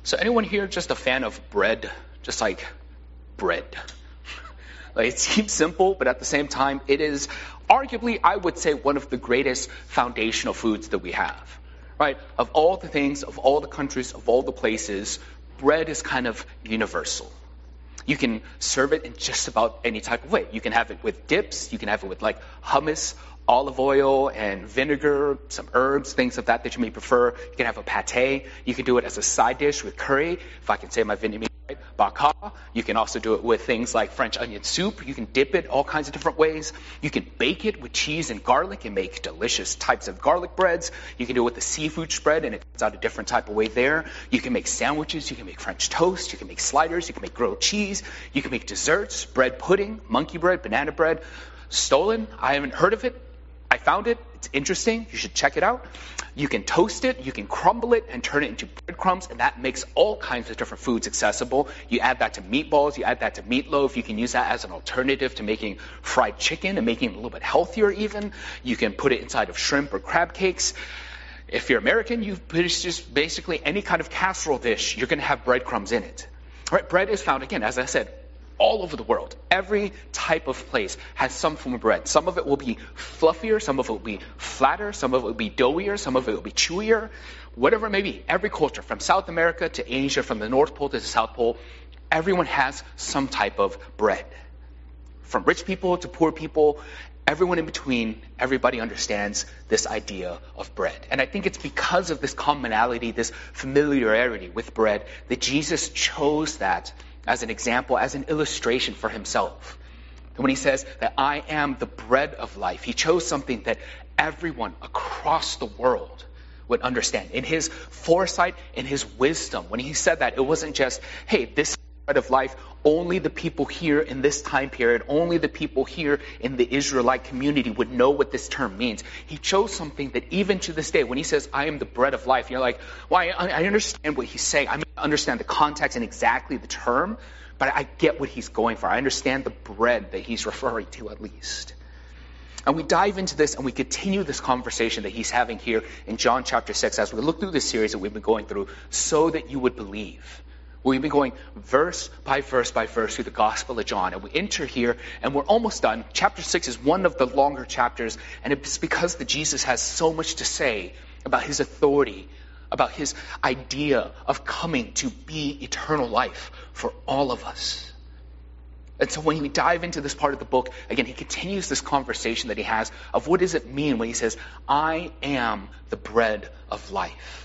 So anyone here just a fan of bread? Just like bread. Like, it seems simple, but at the same time, it is arguably, I would say, one of the greatest foundational foods that we have. Right? Of all the things, of all the countries, of all the places, bread is kind of universal. You can serve it in just about any type of way. You can have it with dips. You can have it with like hummus, olive oil, and vinegar, some herbs, things of that you may prefer. You can have a pate. You can do it as a side dish with curry, if I can say my Vietnamese right, bak ha. You can also do it with things like French onion soup. You can dip it all kinds of different ways. You can bake it with cheese and garlic and make delicious types of garlic breads. You can do it with a seafood spread, and it comes out a different type of way there. You can make sandwiches. You can make French toast. You can make sliders. You can make grilled cheese. You can make desserts, bread pudding, monkey bread, banana bread. Stollen, I haven't heard of it. I found it. It's interesting. You should check it out. You can toast it. You can crumble it and turn it into breadcrumbs, and that makes all kinds of different foods accessible. You add that to meatballs. You add that to meatloaf. You can use that as an alternative to making fried chicken and making it a little bit healthier even. You can put it inside of shrimp or crab cakes. If you're American, you put it just basically any kind of casserole dish, you're going to have breadcrumbs in it. All right, bread is found, again, as I said, all over the world. Every type of place has some form of bread. Some of it will be fluffier, some of it will be flatter, some of it will be doughier, some of it will be chewier. Whatever it may be, every culture, from South America to Asia, from the North Pole to the South Pole, everyone has some type of bread. From rich people to poor people, everyone in between, everybody understands this idea of bread. And I think it's because of this commonality, this familiarity with bread, that Jesus chose that as an example, as an illustration for himself. And when he says that I am the bread of life, he chose something that everyone across the world would understand. In his foresight, in his wisdom, when he said that, it wasn't just, hey, this is the bread of life, only the people here in this time period, only the people here in the Israelite community would know what this term means. He chose something that even to this day, when he says, I am the bread of life, you're like, well, I understand what he's saying. I mean, I understand the context and exactly the term, but I get what he's going for. I understand the bread that he's referring to at least. And we dive into this and we continue this conversation that he's having here in John chapter 6 as we look through this series that we've been going through, so that you would believe. We've been going verse by verse by verse through the Gospel of John. And we enter here, and we're almost done. Chapter 6 is one of the longer chapters, and it's because that Jesus has so much to say about his authority, about his idea of coming to be eternal life for all of us. And so when we dive into this part of the book, again, he continues this conversation that he has of what does it mean when he says, I am the bread of life.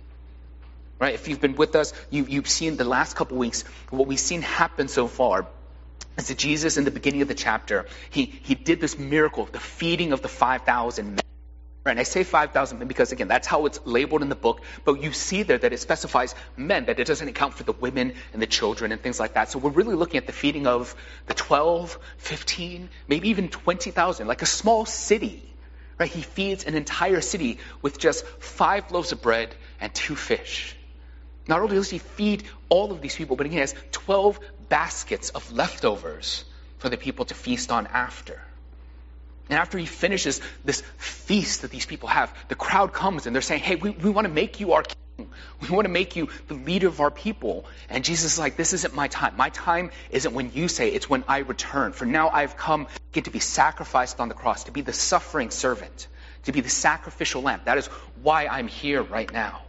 Right? If you've been with us, you've seen the last couple weeks, what we've seen happen so far is that Jesus, in the beginning of the chapter, he did this miracle, the feeding of the 5,000 men. Right? And I say 5,000 men because, again, that's how it's labeled in the book. But you see there that it specifies men, that it doesn't account for the women and the children and things like that. So we're really looking at the feeding of the 12, 15, maybe even 20,000, like a small city. Right? He feeds an entire city with just 5 loaves of bread and 2 fish. Not only does he feed all of these people, but he has 12 baskets of leftovers for the people to feast on after. And after he finishes this feast that these people have, the crowd comes and they're saying, hey, we want to make you our king. We want to make you the leader of our people. And Jesus is like, this isn't my time. My time isn't when you say, it's when I return. For now I've come to be sacrificed on the cross, to be the suffering servant, to be the sacrificial lamb. That is why I'm here right now.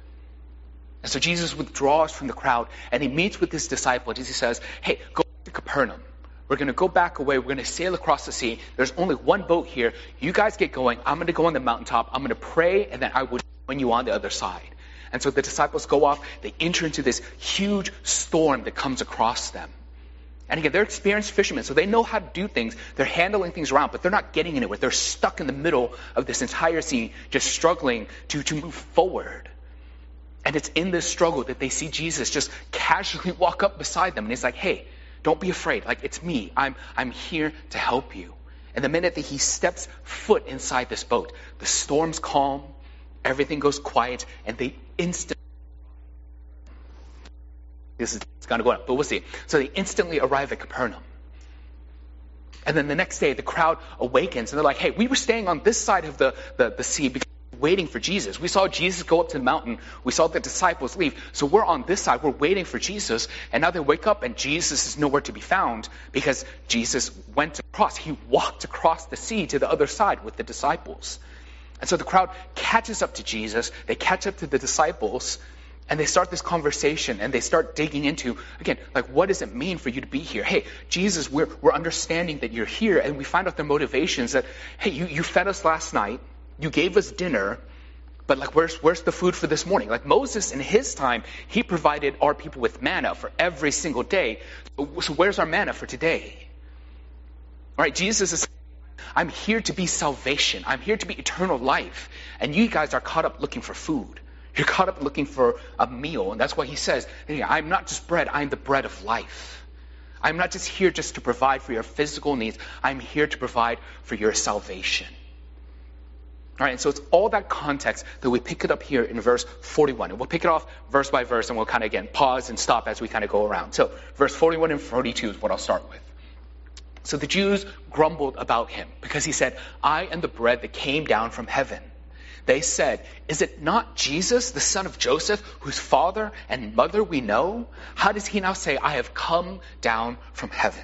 And so Jesus withdraws from the crowd and he meets with his disciples. Jesus says, hey, go to Capernaum. We're going to go back away. We're going to sail across the sea. There's only one boat here. You guys get going. I'm going to go on the mountaintop. I'm going to pray, and then I will join you on the other side. And so the disciples go off. They enter into this huge storm that comes across them. And again, they're experienced fishermen, so they know how to do things. They're handling things around, but they're not getting anywhere. They're stuck in the middle of this entire sea, just struggling to move forward. And it's in this struggle that they see Jesus just casually walk up beside them. And he's like, hey, don't be afraid. Like, it's me. I'm here to help you. And the minute that he steps foot inside this boat, the storm's calm, everything goes quiet, and they instantly... It's going to go up, but we'll see. So they instantly arrive at Capernaum. And then the next day, the crowd awakens, and they're like, hey, we were staying on this side of the sea because waiting for Jesus. We saw Jesus go up to the mountain. We saw the disciples leave. So we're on this side. We're waiting for Jesus. And now they wake up and Jesus is nowhere to be found because Jesus went across. He walked across the sea to the other side with the disciples. And so the crowd catches up to Jesus. They catch up to the disciples. And they start this conversation and they start digging into, again, like, what does it mean for you to be here? Hey, Jesus, we're understanding that you're here. And we find out their motivations that, hey, you fed us last night. You gave us dinner. But like, where's the food for this morning? Like Moses in his time, he provided our people with manna for every single day. So where's our manna for today? All right, Jesus is saying, I'm here to be salvation. I'm here to be eternal life. And you guys are caught up looking for food. You're caught up looking for a meal. And that's why he says, hey, I'm not just bread, I'm the bread of life. I'm not just here just to provide for your physical needs. I'm here to provide for your salvation. All right, and so it's all that context that we pick it up here in verse 41. And we'll pick it off verse by verse, and we'll kind of, again, pause and stop as we kind of go around. So verse 41 and 42 is what I'll start with. So the Jews grumbled about him because he said, I am the bread that came down from heaven. They said, is it not Jesus, the son of Joseph, whose father and mother we know? How does he now say, I have come down from heaven?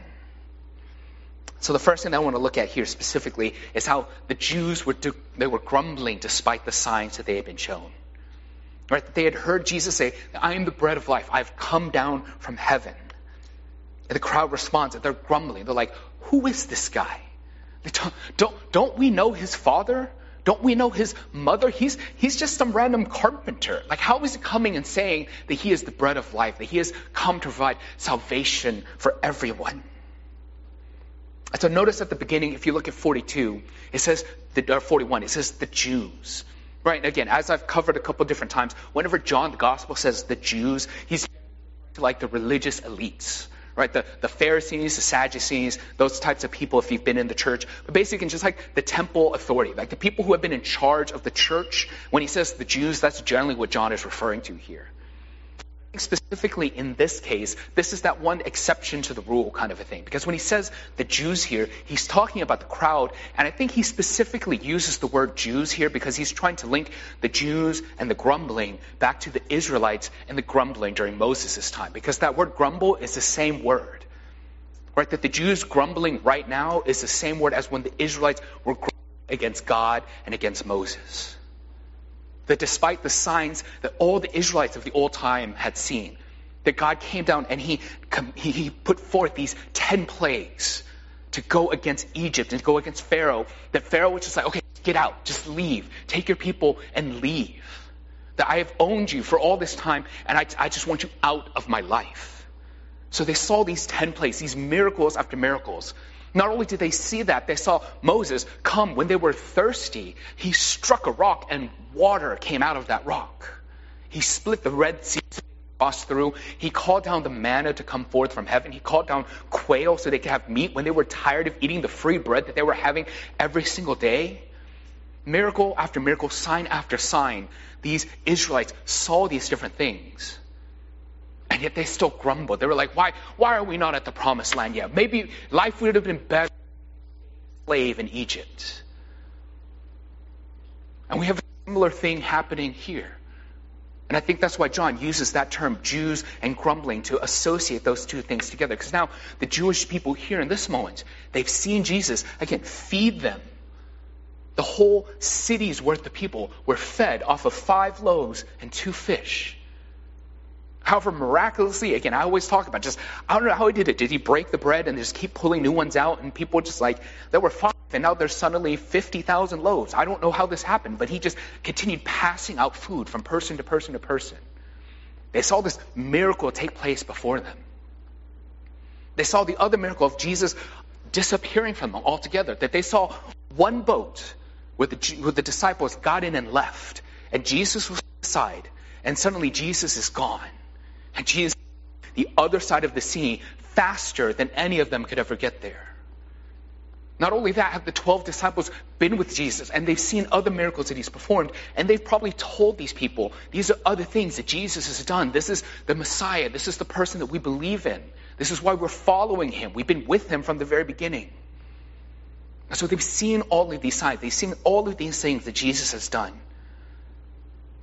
So the first thing I want to look at here specifically is how the Jews were grumbling despite the signs that they had been shown. Right? That they had heard Jesus say, I am the bread of life. I've come down from heaven. And the crowd responds, they're grumbling. They're like, who is this guy? Don't we know his father? Don't we know his mother? He's just some random carpenter. Like, how is he coming and saying that he is the bread of life, that he has come to provide salvation for everyone? And so notice at the beginning, if you look at 42, it says, 41, it says the Jews. Right, and again, as I've covered a couple different times, whenever John, the gospel, says the Jews, he's like the religious elites. Right, the Pharisees, the Sadducees, those types of people if you've been in the church. But basically just like the temple authority, like the people who have been in charge of the church. When he says the Jews, that's generally what John is referring to here. Specifically in this case, this is that one exception to the rule kind of a thing. Because when he says the Jews here, he's talking about the crowd. And I think he specifically uses the word Jews here because he's trying to link the Jews and the grumbling back to the Israelites and the grumbling during Moses' time. Because that word grumble is the same word. Right? That the Jews grumbling right now is the same word as when the Israelites were grumbling against God and against Moses. That despite the signs that all the Israelites of the old time had seen, that God came down and he put forth these 10 plagues to go against Egypt and to go against Pharaoh, that Pharaoh was just like, okay, get out, just leave, take your people and leave. That I have owned you for all this time and I just want you out of my life. So they saw these 10 plagues, these miracles after miracles. Not only did they see that, they saw Moses come when they were thirsty. He struck a rock and water came out of that rock. He split the Red Sea, crossed through. He called down the manna to come forth from heaven. He called down quail so they could have meat when they were tired of eating the free bread that they were having every single day. Miracle after miracle, sign after sign. These Israelites saw these different things. And yet they still grumbled. They were like, why are we not at the promised land yet? Maybe life would have been better as a slave in Egypt. And we have a similar thing happening here. And I think that's why John uses that term, Jews and grumbling, to associate those two things together. Because now the Jewish people here in this moment, they've seen Jesus, again, feed them. The whole city's worth of people were fed off of 5 loaves and 2 fish. However, miraculously, again, I always talk about I don't know how he did it. Did he break the bread and just keep pulling new ones out? And people just like, there were 5 and now there's suddenly 50,000 loaves. I don't know how this happened, but he just continued passing out food from person to person to person. They saw this miracle take place before them. They saw the other miracle of Jesus disappearing from them altogether. That they saw one boat where the disciples got in and left. And Jesus was inside. And suddenly Jesus is gone. And Jesus, the other side of the sea, faster than any of them could ever get there. Not only that, have the 12 disciples been with Jesus, and they've seen other miracles that he's performed, and they've probably told these people, these are other things that Jesus has done. This is the Messiah. This is the person that we believe in. This is why we're following him. We've been with him from the very beginning. And so they've seen all of these signs. They've seen all of these things that Jesus has done.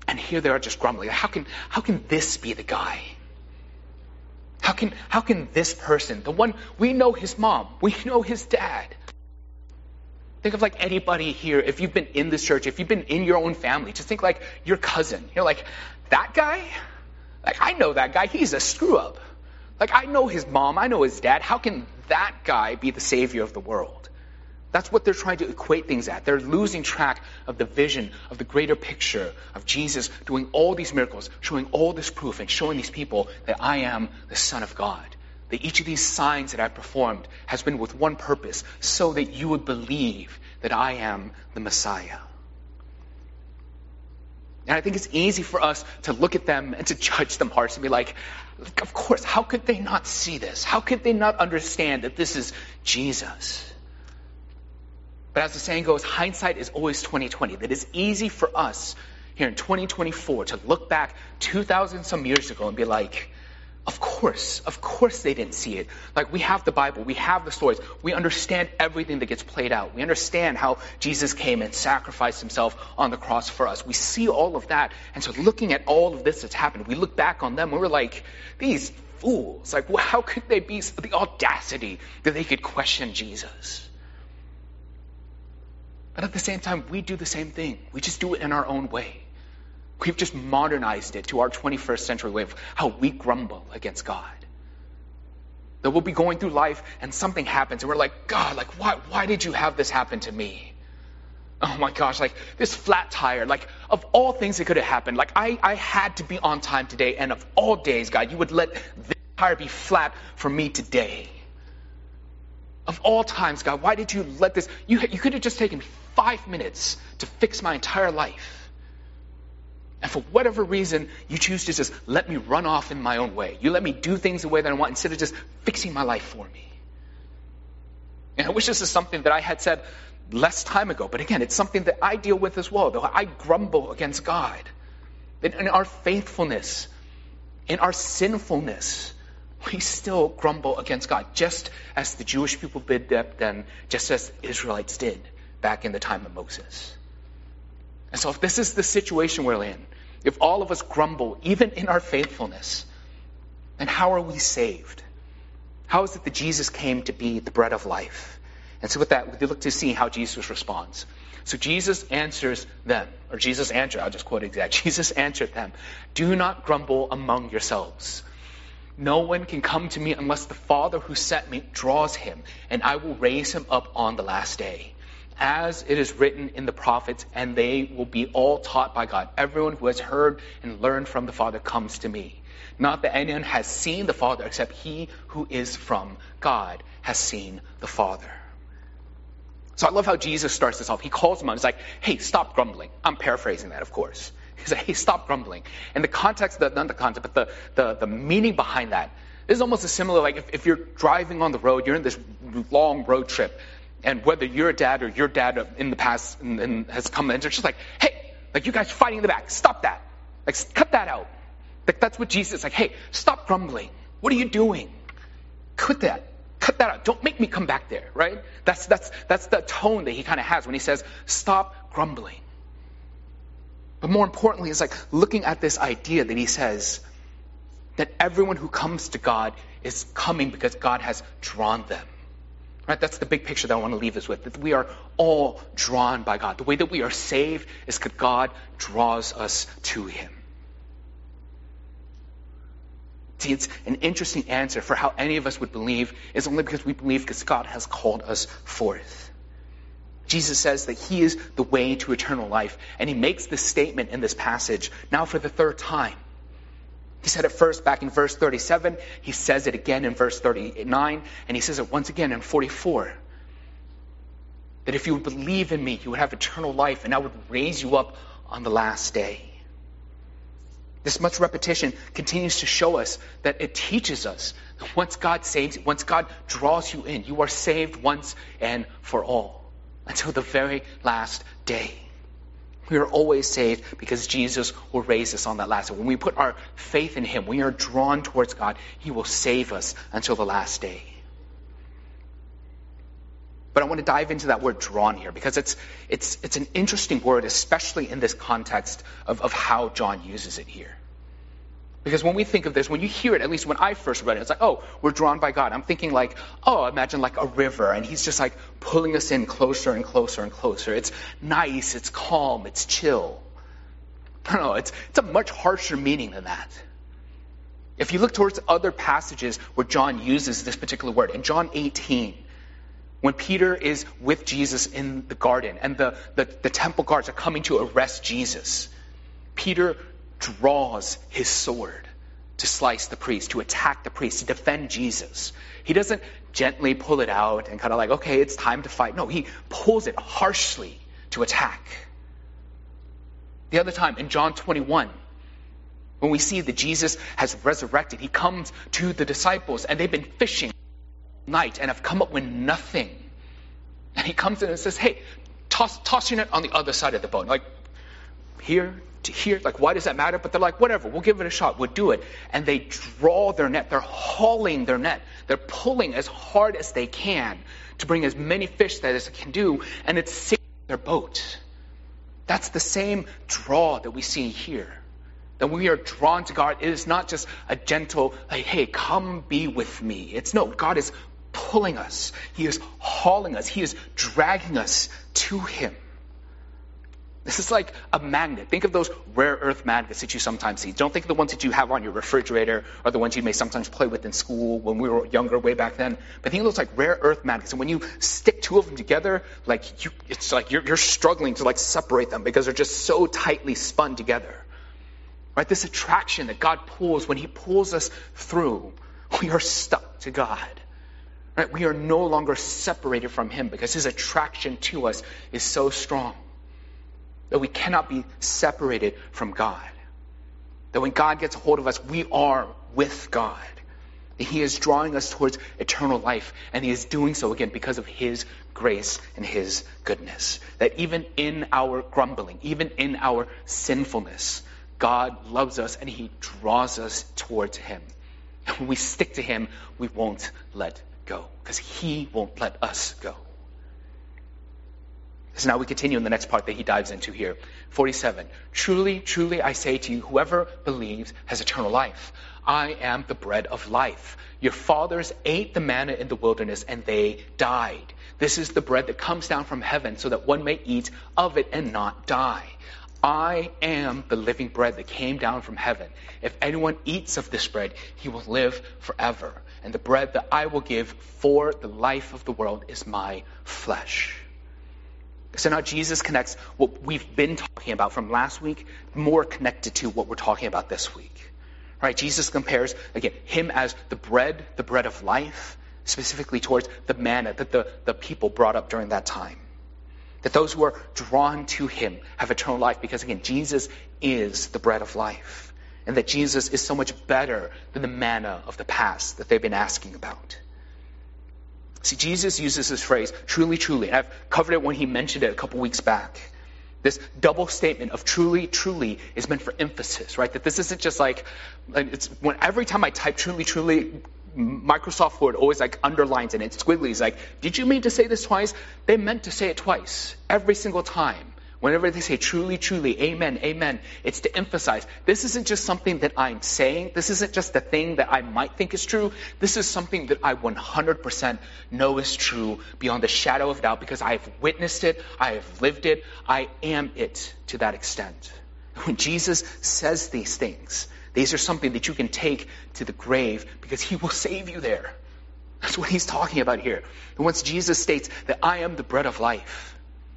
And here they are just grumbling. How can this be the guy? How can this person, the one, we know his mom, we know his dad. Think of like anybody here, if you've been in this church, if you've been in your own family, just think like your cousin. You're like, that guy? Like, I know that guy, he's a screw up. Like, I know his mom, I know his dad. How can that guy be the savior of the world? That's what they're trying to equate things at. They're losing track of the vision, of the greater picture of Jesus doing all these miracles, showing all this proof, and showing these people that I am the Son of God. That each of these signs that I performed has been with one purpose, so that you would believe that I am the Messiah. And I think it's easy for us to look at them and to judge them harshly and be like, of course, how could they not see this? How could they not understand that this is Jesus? But as the saying goes, hindsight is always 20/20. That it's easy for us here in 2024 to look back 2,000 some years ago and be like, of course they didn't see it. Like, we have the Bible, we have the stories, we understand everything that gets played out. We understand how Jesus came and sacrificed himself on the cross for us. We see all of that. And so looking at all of this that's happened, we look back on them and we're like, these fools. Like, well, how could they be the audacity that they could question Jesus? But at the same time, we do the same thing. We just do it in our own way. We've just modernized it to our 21st century way of how we grumble against God. That we'll be going through life and something happens and we're like, God, like, why did you have this happen to me? Oh my gosh, like this flat tire, like of all things that could have happened, like I had to be on time today, and of all days, God, you would let this tire be flat for me today. Of all times, God, why did you let this? You could have just taken 5 minutes to fix my entire life. And for whatever reason, you choose to just let me run off in my own way. You let me do things the way that I want instead of just fixing my life for me. And I wish this is something that I had said less time ago. But again, it's something that I deal with as well. Though I grumble against God. In our faithfulness, in our sinfulness, we still grumble against God. Just as the Jewish people did then, just as the Israelites did back in the time of Moses. And so if this is the situation we're in, if all of us grumble, even in our faithfulness, then how are we saved? How is it that Jesus came to be the bread of life? And so with that, we look to see how Jesus responds. So Jesus answers them, or Jesus answered, I'll just quote exact. Jesus answered them, "Do not grumble among yourselves. No one can come to me unless the Father who sent me draws him, and I will raise him up on the last day. As it is written in the prophets, and they will be all taught by God. Everyone who has heard and learned from the Father comes to me. Not that anyone has seen the Father, except he who is from God has seen the Father." So I love how Jesus starts this off. He calls them out. He's like, hey, stop grumbling. I'm paraphrasing that, of course. He's like, hey, stop grumbling. And the context, not the concept, but the meaning behind that is almost as similar, like if you're driving on the road, you're in this long road trip, and whether you're a dad or your dad in the past and has come in, it's just like, hey, like you guys fighting in the back, stop that. Like, cut that out. Like, that's what Jesus is like, hey, stop grumbling. What are you doing? Quit that. Cut that out. Don't make me come back there, right? That's the tone that he kind of has when he says, stop grumbling. But more importantly, it's like looking at this idea that he says that everyone who comes to God is coming because God has drawn them. Right? That's the big picture that I want to leave us with, that we are all drawn by God. The way that we are saved is because God draws us to him. See, it's an interesting answer for how any of us would believe is only because we believe because God has called us forth. Jesus says that he is the way to eternal life, and he makes this statement in this passage now for the third time. He said it first back in verse 37, he says it again in verse 39, and he says it once again in 44. That if you would believe in me, you would have eternal life, and I would raise you up on the last day. This much repetition continues to show us that it teaches us that once God saves you, once God draws you in, you are saved once and for all, until the very last day. We are always saved because Jesus will raise us on that last day. When we put our faith in him, we are drawn towards God. He will save us until the last day. But But I want to dive into that word drawn here because it's an interesting word, especially in this context of how John uses it here. Because when we think of this, when you hear it, at least when I first read it, it's like, oh, we're drawn by God. I'm thinking like, oh, imagine like a river, and he's just like pulling us in closer and closer and closer. It's nice, it's calm, it's chill. I don't know, it's a much harsher meaning than that. If you look towards other passages where John uses this particular word, in John 18, when Peter is with Jesus in the garden and the temple guards are coming to arrest Jesus, Peter draws his sword to slice the priest, to attack the priest, to defend Jesus. He doesn't gently pull it out and kind of like, okay, it's time to fight. No, he pulls it harshly to attack. The other time, in John 21, when we see that Jesus has resurrected, he comes to the disciples and they've been fishing all night and have come up with nothing. And he comes in and says, hey, toss your net on the other side of the boat. Like, here to here, like, why does that matter? But they're like, whatever, we'll give it a shot, we'll do it. And they draw their net, they're hauling their net, they're pulling as hard as they can to bring as many fish as they can do, and it's sinking their boat. That's the same draw that we see here. That when we are drawn to God, it is not just a gentle, like, hey, come be with me. It's no, God is pulling us. He is hauling us. He is dragging us to him. This is like a magnet. Think of those rare earth magnets that you sometimes see. Don't think of the ones that you have on your refrigerator or the ones you may sometimes play with in school when we were younger way back then. But think of those like rare earth magnets. And when you stick two of them together, it's like you're struggling to like separate them because they're just so tightly spun together. Right? This attraction that God pulls, when he pulls us through, we are stuck to God. Right? We are no longer separated from him because his attraction to us is so strong that we cannot be separated from God. That when God gets a hold of us, we are with God. And he is drawing us towards eternal life, and he is doing so again because of his grace and his goodness. That even in our grumbling, even in our sinfulness, God loves us and he draws us towards him. And when we stick to him, we won't let go because he won't let us go. So now we continue in the next part that he dives into here. 47. Truly, truly, I say to you, whoever believes has eternal life. I am the bread of life. Your fathers ate the manna in the wilderness and they died. This is the bread that comes down from heaven so that one may eat of it and not die. I am the living bread that came down from heaven. If anyone eats of this bread, he will live forever. And the bread that I will give for the life of the world is my flesh. So now Jesus connects what we've been talking about from last week more connected to what we're talking about this week. Right? Jesus compares, again, him as the bread of life, specifically towards the manna that the people brought up during that time. That those who are drawn to him have eternal life because, again, Jesus is the bread of life. And that Jesus is so much better than the manna of the past that they've been asking about. See, Jesus uses this phrase, truly, truly. And I've covered it when he mentioned it a couple weeks back. This double statement of truly, truly is meant for emphasis, right? That this isn't just like, every time I type truly, truly, Microsoft Word always like underlines it. It's squiggly. It's like, did you mean to say this twice? They meant to say it twice. Every single time. Whenever they say truly, truly, amen, amen, it's to emphasize. This isn't just something that I'm saying. This isn't just a thing that I might think is true. This is something that I 100% know is true beyond the shadow of doubt because I have witnessed it. I have lived it. I am it to that extent. When Jesus says these things, these are something that you can take to the grave because he will save you there. That's what he's talking about here. And once Jesus states that I am the bread of life,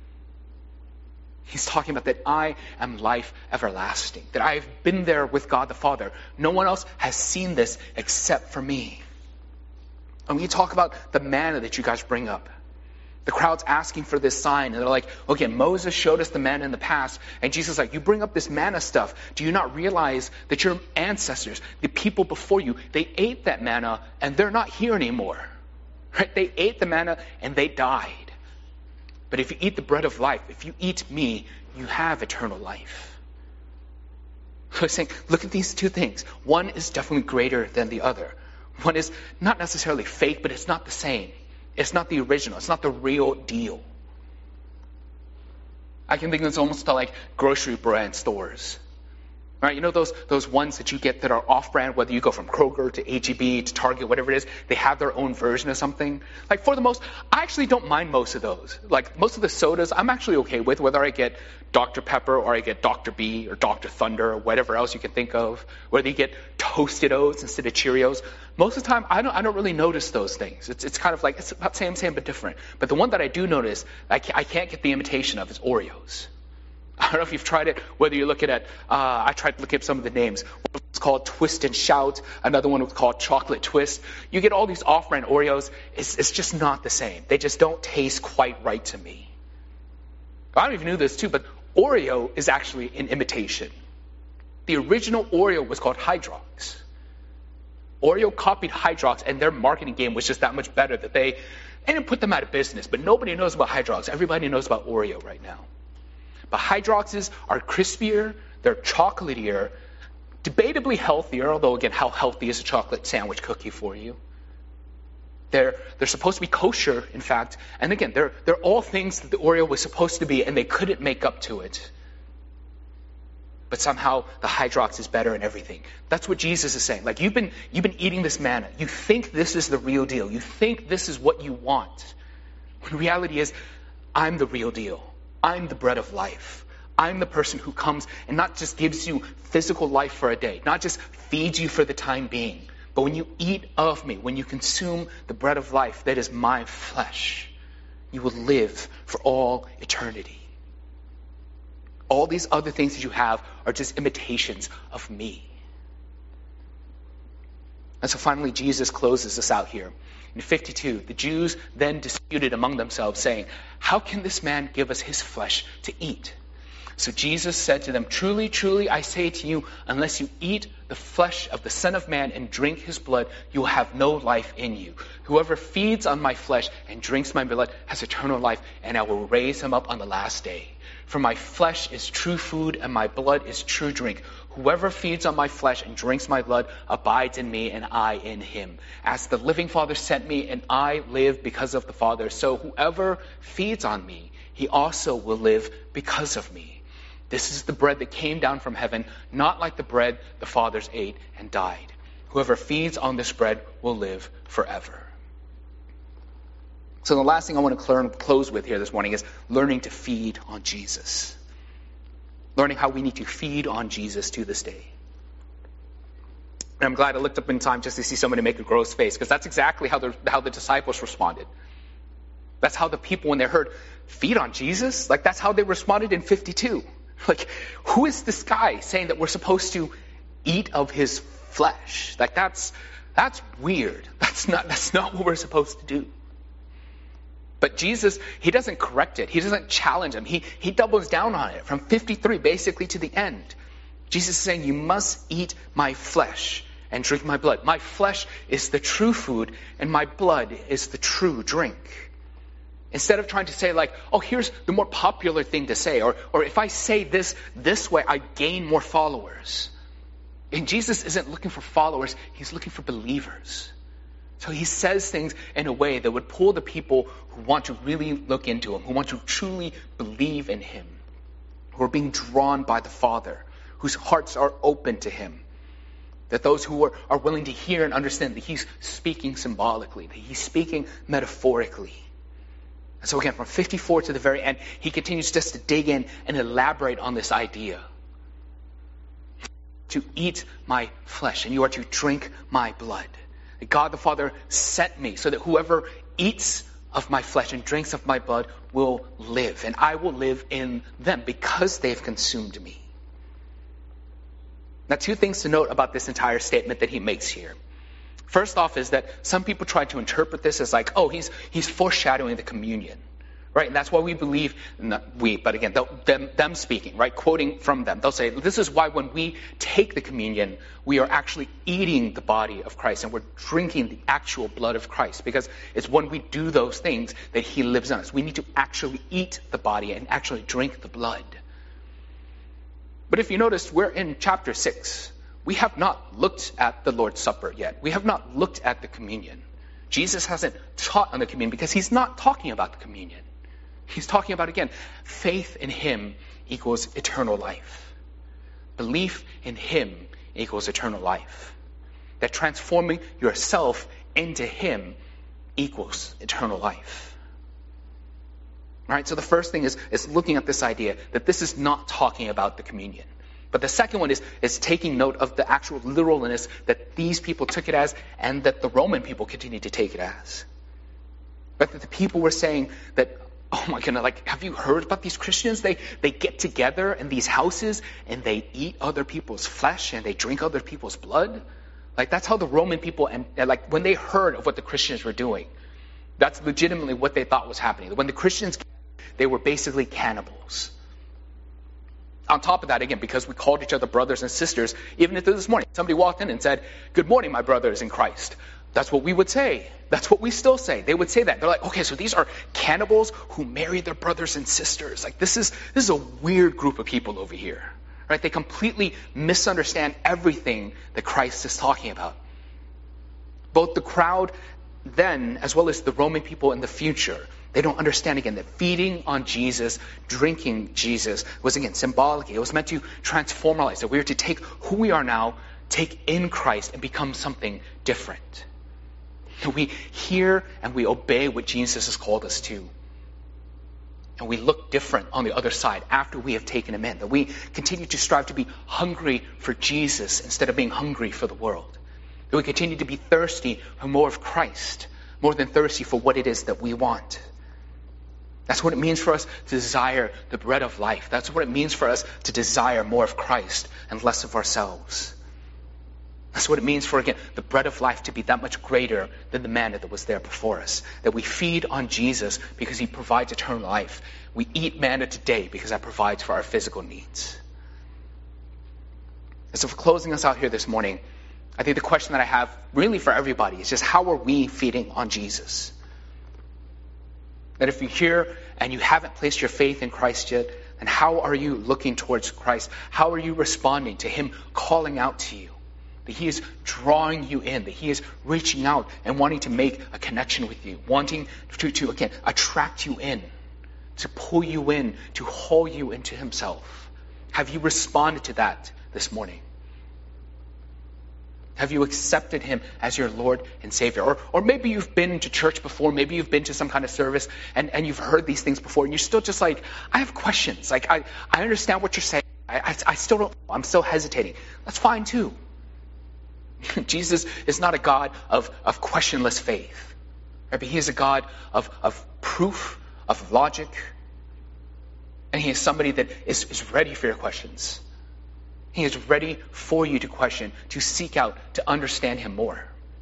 he's talking about that I am life everlasting, that I've been there with God the Father. No one else has seen this except for me. And when you talk about the manna that you guys bring up, the crowd's asking for this sign, and they're like, okay, Moses showed us the manna in the past, and Jesus is like, you bring up this manna stuff. Do you not realize that your ancestors, the people before you, they ate that manna, and they're not here anymore? Right? They ate the manna, and they died. But if you eat the bread of life, if you eat me, you have eternal life. So I'm saying, look at these two things. One is definitely greater than the other. One is not necessarily fake, but it's not the same. It's not the original. It's not the real deal. I can think it's almost like grocery brand stores. Right? You know those ones that you get that are off-brand, whether you go from Kroger to H-E-B to Target, whatever it is, they have their own version of something. Like for the most, I actually don't mind most of those. Like most of the sodas, I'm actually okay with, whether I get Dr. Pepper or I get Dr. B or Dr. Thunder or whatever else you can think of, whether you get Toasted Oats instead of Cheerios. Most of the time, I don't really notice those things. It's kind of like, it's about same but different. But the one that I do notice, I can't get the imitation of is Oreos. I don't know if you've tried it, whether you're looking at, I tried to look up some of the names. One was called Twist and Shout. Another one was called Chocolate Twist. You get all these off-brand Oreos. It's just not the same. They just don't taste quite right to me. I don't even know this too, but Oreo is actually an imitation. The original Oreo was called Hydrox. Oreo copied Hydrox, and their marketing game was just that much better that they didn't put them out of business. But nobody knows about Hydrox. Everybody knows about Oreo right now. But Hydroxes are crispier, they're chocolatier, debatably healthier, although again, how healthy is a chocolate sandwich cookie for you? They're supposed to be kosher, in fact, and again, they're all things that the Oreo was supposed to be, and they couldn't make up to it. But somehow the Hydrox is better in everything. That's what Jesus is saying. Like you've been eating this manna. You think this is the real deal. You think this is what you want. When reality is, I'm the real deal. I'm the bread of life. I'm the person who comes and not just gives you physical life for a day, not just feeds you for the time being, but when you eat of me, when you consume the bread of life that is my flesh, you will live for all eternity. All these other things that you have are just imitations of me. And so finally, Jesus closes us out here. In 52, the Jews then disputed among themselves, saying, "How can this man give us his flesh to eat?" So Jesus said to them, "Truly, truly, I say to you, unless you eat the flesh of the Son of Man and drink his blood, you will have no life in you. Whoever feeds on my flesh and drinks my blood has eternal life, and I will raise him up on the last day. For my flesh is true food, and my blood is true drink. Whoever feeds on my flesh and drinks my blood abides in me, and I in him. As the living Father sent me, and I live because of the Father, so whoever feeds on me, he also will live because of me. This is the bread that came down from heaven, not like the bread the fathers ate and died. Whoever feeds on this bread will live forever." So the last thing I want to close with here this morning is learning to feed on Jesus. Learning how we need to feed on Jesus to this day. And I'm glad I looked up in time just to see somebody make a gross face, because that's exactly how the disciples responded. That's how the people, when they heard feed on Jesus, like that's how they responded in 52. Like, who is this guy saying that we're supposed to eat of his flesh? Like that's weird. That's not what we're supposed to do. But Jesus, he doesn't correct it. He doesn't challenge him. He doubles down on it from 53 basically to the end. Jesus is saying, you must eat my flesh and drink my blood. My flesh is the true food, and my blood is the true drink. Instead of trying to say like, oh, here's the more popular thing to say, or if I say this way, I gain more followers. And Jesus isn't looking for followers, he's looking for believers. So he says things in a way that would pull the people who want to really look into him, who want to truly believe in him, who are being drawn by the Father, whose hearts are open to him. That those who are willing to hear and understand that he's speaking symbolically, that he's speaking metaphorically. And so again, from 54 to the very end, he continues just to dig in and elaborate on this idea. To eat my flesh, and you are to drink my blood. God the Father sent me so that whoever eats of my flesh and drinks of my blood will live, and I will live in them because they've consumed me. Now, two things to note about this entire statement that he makes here. First off is that some people try to interpret this as like, oh, he's foreshadowing the communion. Right, and that's why we believe, not we, but again, them speaking, right, quoting from them. They'll say, this is why when we take the communion, we are actually eating the body of Christ, and we're drinking the actual blood of Christ, because it's when we do those things that he lives in us. We need to actually eat the body and actually drink the blood. But if you notice, we're in chapter 6. We have not looked at the Lord's Supper yet. We have not looked at the communion. Jesus hasn't taught on the communion because he's not talking about the communion. He's talking about, again, faith in him equals eternal life. Belief in him equals eternal life. That transforming yourself into him equals eternal life. All right, so the first thing is looking at this idea that this is not talking about the communion. But the second one is taking note of the actual literalness that these people took it as and that the Roman people continued to take it as. But that the people were saying that, oh my goodness, like, have you heard about these Christians? They get together in these houses and they eat other people's flesh and they drink other people's blood. Like, that's how the Roman people, and like, when they heard of what the Christians were doing, that's legitimately what they thought was happening. When the Christians came, they were basically cannibals. On top of that, again, because we called each other brothers and sisters, even if this morning somebody walked in and said, "Good morning, my brothers in Christ." That's what we would say. That's what we still say. They would say that. They're like, okay, so these are cannibals who marry their brothers and sisters. Like, this is a weird group of people over here. Right? They completely misunderstand everything that Christ is talking about. Both the crowd then, as well as the Roman people in the future, they don't understand, again, that feeding on Jesus, drinking Jesus was, again, symbolic. It was meant to transform our lives, that we are to take who we are now, take in Christ, and become something different. That we hear and we obey what Jesus has called us to. And we look different on the other side after we have taken him in. That we continue to strive to be hungry for Jesus instead of being hungry for the world. That we continue to be thirsty for more of Christ, more than thirsty for what it is that we want. That's what it means for us to desire the bread of life. That's what it means for us to desire more of Christ and less of ourselves. That's what it means for, again, the bread of life to be that much greater than the manna that was there before us. That we feed on Jesus because he provides eternal life. We eat manna today because that provides for our physical needs. And so for closing us out here this morning, I think the question that I have really for everybody is just, how are we feeding on Jesus? That if you're here and you haven't placed your faith in Christ yet, then how are you looking towards Christ? How are you responding to him calling out to you? That he is drawing you in, that he is reaching out and wanting to make a connection with you, wanting to again, attract you in, to pull you in, to haul you into himself. Have you responded to that this morning? Have you accepted him as your Lord and Savior? Or maybe you've been to church before, maybe you've been to some kind of service and you've heard these things before and you're still just like, I have questions. Like, I understand what you're saying. I still don't, I'm still hesitating. That's fine too. Jesus is not a God of questionless faith. Right? But he is a God of proof, of logic. And he is somebody that is ready for your questions. He is ready for you to question, to seek out, to understand him more.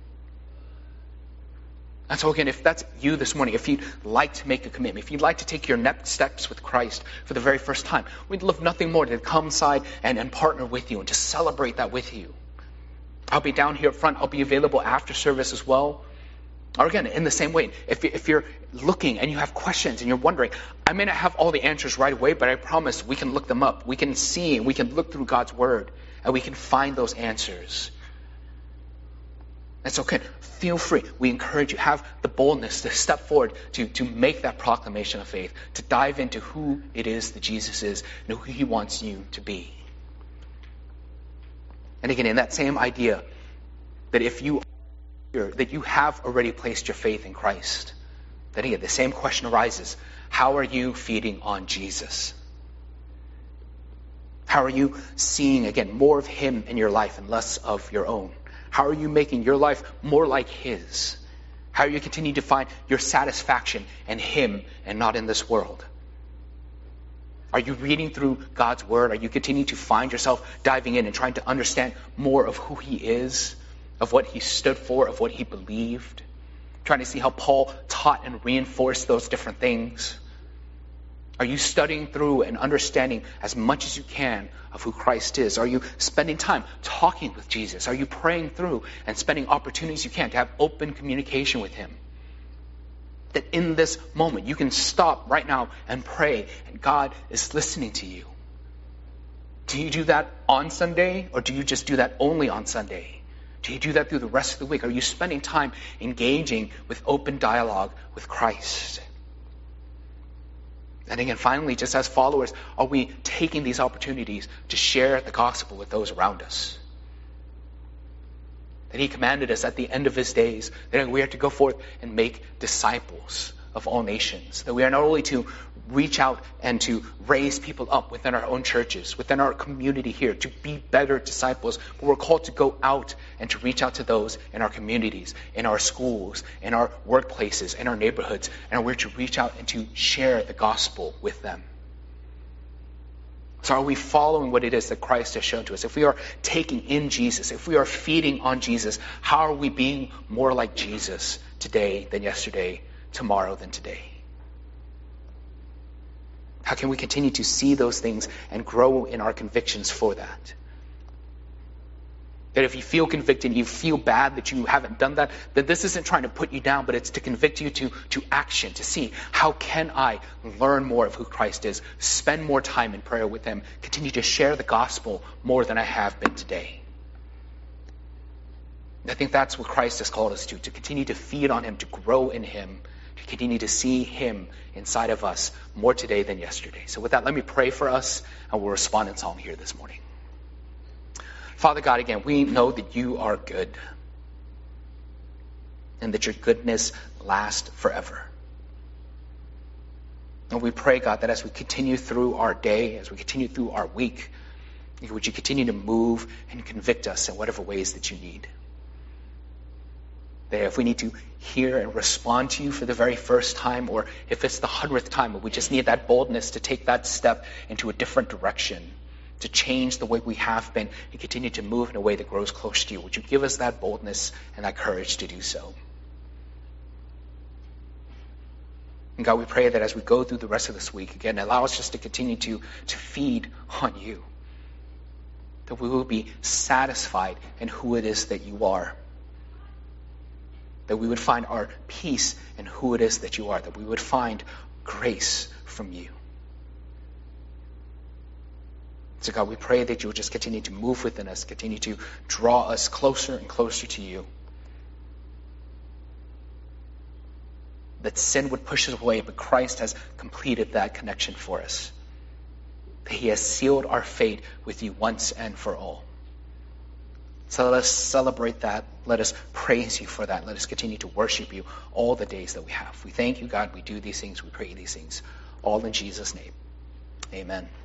And so again, if that's you this morning, if you'd like to make a commitment, if you'd like to take your next steps with Christ for the very first time, we'd love nothing more than to come aside and partner with you and to celebrate that with you. I'll be down here up front. I'll be available after service as well. Or again, in the same way, if you're looking and you have questions and you're wondering, I may not have all the answers right away, but I promise we can look them up. We can see, we can look through God's word, and we can find those answers. And so, okay, feel free. We encourage you, have the boldness to step forward, to make that proclamation of faith, to dive into who it is that Jesus is and who he wants you to be. And again, in that same idea, that if you that you have already placed your faith in Christ, then again, the same question arises. How are you feeding on Jesus? How are you seeing, again, more of him in your life and less of your own? How are you making your life more like his? How are you continuing to find your satisfaction in him and not in this world? Are you reading through God's word? Are you continuing to find yourself diving in and trying to understand more of who he is, of what he stood for, of what he believed? Trying to see how Paul taught and reinforced those different things? Are you studying through and understanding as much as you can of who Christ is? Are you spending time talking with Jesus? Are you praying through and spending opportunities you can to have open communication with him? That in this moment you can stop right now and pray, and God is listening to you. Do you do that on Sunday, or do you just do that only on Sunday? Do you do that through the rest of the week? Are you spending time engaging with open dialogue with Christ? And again, finally, just as followers, are we taking these opportunities to share the gospel with those around us? That he commanded us at the end of his days that we are to go forth and make disciples of all nations. That we are not only to reach out and to raise people up within our own churches, within our community here, to be better disciples, but we're called to go out and to reach out to those in our communities, in our schools, in our workplaces, in our neighborhoods, and we're to reach out and to share the gospel with them. So are we following what it is that Christ has shown to us? If we are taking in Jesus, if we are feeding on Jesus, how are we being more like Jesus today than yesterday, tomorrow than today? How can we continue to see those things and grow in our convictions for that? That if you feel convicted, you feel bad that you haven't done that, that this isn't trying to put you down, but it's to convict you to action, to see how can I learn more of who Christ is, spend more time in prayer with him, continue to share the gospel more than I have been today. I think that's what Christ has called us to continue to feed on him, to grow in him, to continue to see him inside of us more today than yesterday. So with that, let me pray for us, and we'll respond in song here this morning. Father God, again, we know that you are good and that your goodness lasts forever. And we pray, God, that as we continue through our day, as we continue through our week, would you continue to move and convict us in whatever ways that you need. That if we need to hear and respond to you for the very first time, or if it's the 100th time, we just need that boldness to take that step into a different direction, to change the way we have been and continue to move in a way that grows close to you. Would you give us that boldness and that courage to do so? And God, we pray that as we go through the rest of this week, again, allow us just to continue to feed on you. That we will be satisfied in who it is that you are. That we would find our peace in who it is that you are. That we would find grace from you. So God, we pray that you would just continue to move within us, continue to draw us closer and closer to you. That sin would push us away, but Christ has completed that connection for us. That he has sealed our fate with you once and for all. So let us celebrate that. Let us praise you for that. Let us continue to worship you all the days that we have. We thank you, God. We do these things. We pray these things. All in Jesus' name. Amen.